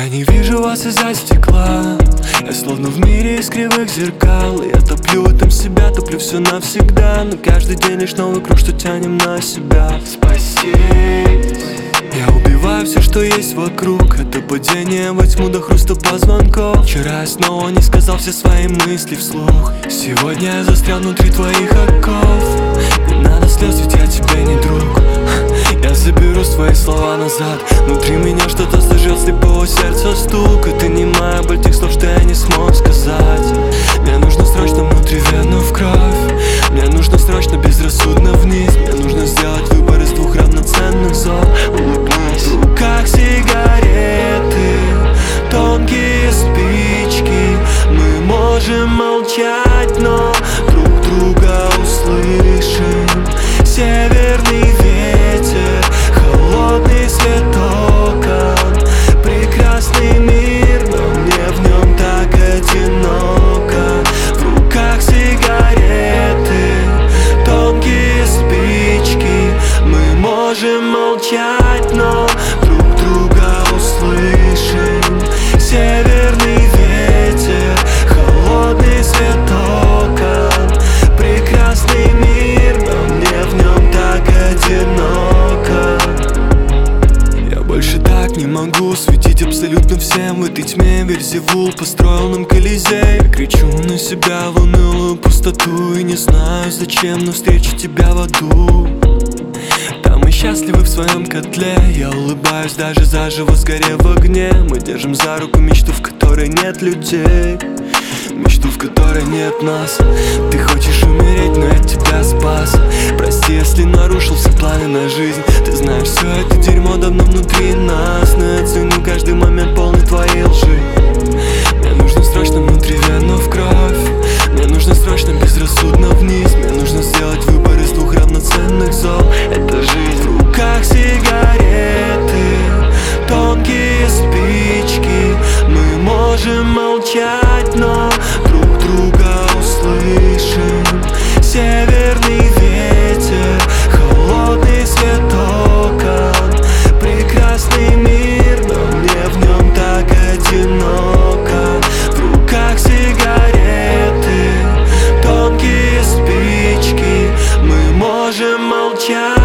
Я не вижу вас из-за стекла. Я словно в мире из кривых зеркал. Я топлю там себя, топлю все навсегда. Но каждый день лишь новый круг, что тянем на себя. Спасись. Я убиваю все, что есть вокруг. Это падение во тьму до хруста позвонков. Вчера я снова не сказал все свои мысли вслух. Сегодня я застрял внутри твоих оков. Не надо слез, ведь я тебе не друг. Я заберу свои слова назад. Внутри меня что-то зажил слепого сердца стук. Это не моя боль тех слов, что я не смог сказать. Мне нужно срочно внутривенно в кровь. Мне нужно срочно безрассудно вниз. Мне нужно сделать выбор из двух равноценных зон. Улыбнись. В руках сигареты, тонкие спички. Мы можем молчать, но друг друга услышим. Северный ветер, холодный свет окон. Прекрасный мир, но мне в нем так одиноко. В руках сигареты, тонкие спички. Мы можем молчать, но друг друга услышим. Северный ветер, холодный свет окон. Прекрасный мир, но мне в нем так одиноко. Я больше так не могу светить абсолютно всем. В этой тьме Вельзевул построил нам Колизей. Я кричу на себя в унылую пустоту и не знаю зачем, но встречу тебя в аду. Там мы счастливы в своем котле. Я улыбаюсь, даже заживо сгорев в огне. Мы держим за руку мечту, в которой нет людей. Мечту, в которой нет нас. Ты хочешь умереть, но я тебя спас. Прости, если нарушил все планы на жизнь. Ты знаешь, все это дерьмо давно внутри нас. Но я ценю каждый момент полный твоей лжи. Мне нужно срочно внутривенно в кровь. Мне нужно срочно безрассудно вниз. Мне нужно сделать выбор из двух равноценных зол. Это жизнь. В руках сигареты, тонкие спички. Мы можем молчать, но друг друга услышим. Северный ветер, холодный свет окон. Прекрасный мир, но мне в нем так одиноко. В руках сигареты, тонкие спички. Мы можем молчать.